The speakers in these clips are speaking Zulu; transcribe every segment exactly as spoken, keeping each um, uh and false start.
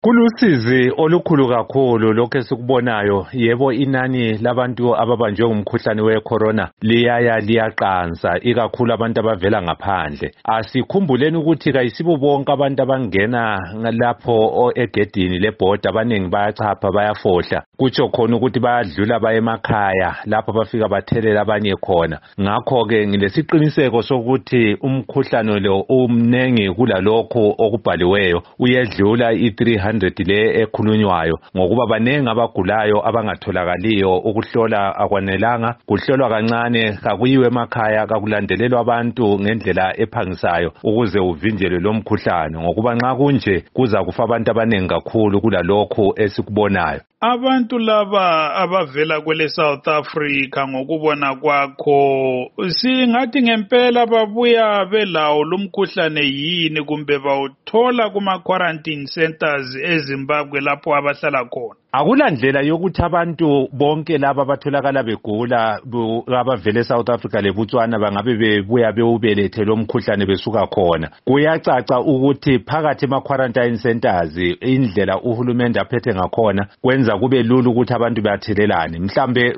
Kulusizi olukhulu kakhulu lokho esikubonayo. Yebo, inani labantu ababanjwe ngumkhuhlane wecorona liyaya liyaqansa, ikakhulu abantu abavela ngaphandle. Asikhumbuleni ukuthi kayisibo bonke abantu abangena lapho egedini lebhoda, abaningi bayachapha bayafohla, kutsho khona ukuthi bayadlula baye emakhaya lapho bafika bathelela abanye khona. Ngakho-ke ngilesiqiniseko sokuthi umkhuhlane lo umnengi kulalokho okubhaliweyo, uyedlula i three hundred le ekhulunywayo, ngokuba banengi abagulayo abangatholakaliyo. Ukuhlola akwanelanga, kuhlolwa kancane, kakuyiwe emakhaya, kakulandelelwa abantu ngendlela ephangisayo ukuze uvinjelwe lo mkhuhlane, ngokuba nxa kunje kuza kufa abantu abanengi kakhulu kulalokho esikubonayo. Abantu laba abavela kwele South Africa ngokubona kwakho, singathi ngempela babuya belawo lumkhuhlane yini, kumbe bawuthola kuma quarantine centers eZimbabwe lapho abahlala khona? Akulandlela yokuthi abantu bonke laba batholakala begula abavele eSouth Africa leBotswana bangabe bebuya bewubelethe lo mkhuhlane besuka khona. Kuyacaca ukuthi phakathi ema quarantine centers indlela uhulumende aphethe ngakhona kwenza kube lula ukuthi abantu bathelelane. Mhlambe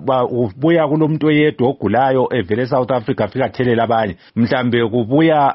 kubuya kulomuntu oyedwa ogulayo evele eSouth Africa afika athelela abanye, mhlambe kubuya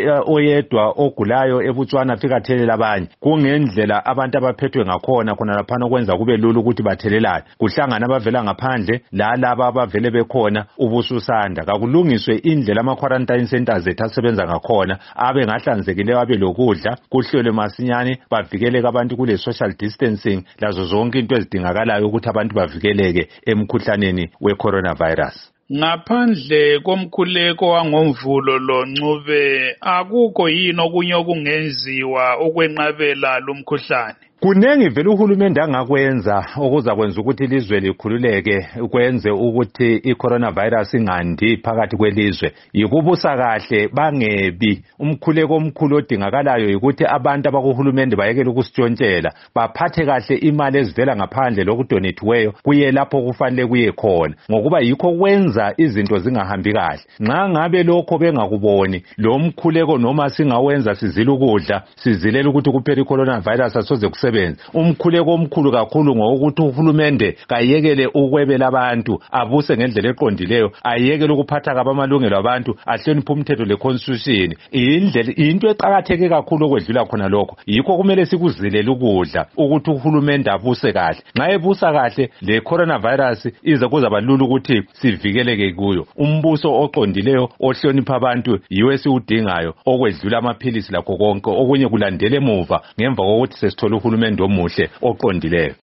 oyedwa ogulayo eBotswana afika athelela abanye. Kungendlela abantu abaphethwe ngakhona khona lapha kwenza kube lula ukuthi bathelelane, kuhlangana abavela ngaphandle lalaba abavele bekhona ubususanda. Kakulungiswe indlela ama quarantine centers ethu asebenza ngakhona, abe ngahlanzekileyo, abe lokudla, kuhlelwe masinyane, bavikeleke abantu kule social distancing, lazo zonke into ezidingakalayo ukuthi abantu bavikeleke emkhuhlaneni we-coronavirus. Ngaphandle komkhuleko wangomvulo lo Ncube, akukho yini okunye okungenziwa ukwenqabela lo mkhuhlane? Kunengi vele uhulumende angakwenza okuza kwenza ukuthi ilizwe likhululeke, kwenze ukuthi i-coronavirus ingandi phakathi kwelizwe. Yikubusa kahle, bangebi. Umkhuleko omkhulu odingakalayo ukuthi abantu abakuhulumende bayekele ukusitshontshela, baphathe kahle imali ezivela ngaphandle lokudonethiweyo kuye lapho kufanele kuye khona, ngokuba yikho kwenza izinto zingahambi kahle. Nxa ngabe lokho bengakuboni lo mkhuleko, noma singawenza sizile ukudla, sizilela ukuthi kuphela i-coronavirus asoze kusebenza. Umkhuleko omkhulu kakhulu ngokuthi uhulumende kayekele ukwebela abantu, abuse ngendlela eqondileyo, ayekele ukuphatha kabamalungelo abantu, ahloniphe umthetho le-constitution. Indlela into eqakatheke kakhulu okwedlula khona lokho, yikho kumele sikuzilela ukudla ukuthi uhulumende abuse kahle. Nxa ebusa kahle, le coronavirus ize kuzaba lula ukuthi sivikeleke kuyo. Umbuso oqondileyo ohlonipha abantu yiwe siwudingayo, okwedlula amaphilisi lakho konke okunye kulandele emuva ngemva kokuthi sesithola uhulumende omuhle oqondileyo.